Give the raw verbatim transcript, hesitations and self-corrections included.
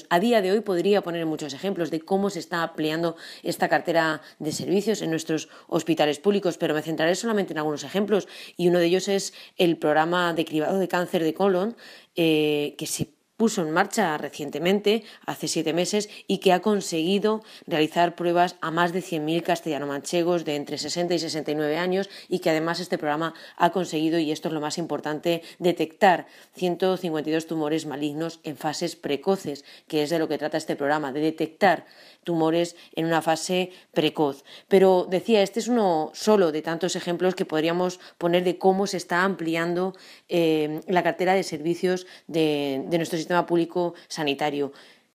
A día de hoy podría poner muchos ejemplos de cómo se está ampliando esta cartera de servicios en nuestros hospitales públicos, pero me centraré solamente en algunos ejemplos, y uno de ellos es el programa de cribado de cáncer de colon, eh, que se puso en marcha recientemente, hace siete meses, y que ha conseguido realizar pruebas a más de cien mil castellano-manchegos de entre sesenta y sesenta y nueve años, y que además este programa ha conseguido, y esto es lo más importante, detectar ciento cincuenta y dos tumores malignos en fases precoces, que es de lo que trata este programa, de detectar tumores en una fase precoz. Pero decía, este es uno solo de tantos ejemplos que podríamos poner de cómo se está ampliando eh, la cartera de servicios de, de nuestro sistema público sanitario.